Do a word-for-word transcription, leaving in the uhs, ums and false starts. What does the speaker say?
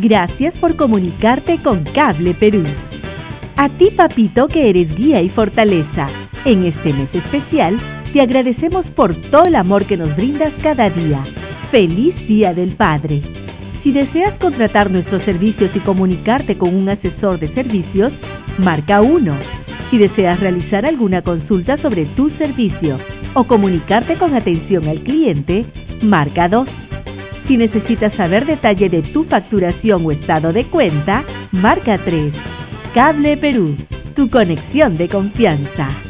Gracias por comunicarte con Cable Perú. A ti, papito, que eres guía y fortaleza. En este mes especial, te agradecemos por todo el amor que nos brindas cada día. ¡Feliz Día del Padre! Si deseas contratar nuestros servicios y comunicarte con un asesor de servicios, marca uno. Si deseas realizar alguna consulta sobre tu servicio o comunicarte con atención al cliente, marca dos. Si necesitas saber detalle de tu facturación o estado de cuenta, marca tres. Cable Perú, tu conexión de confianza.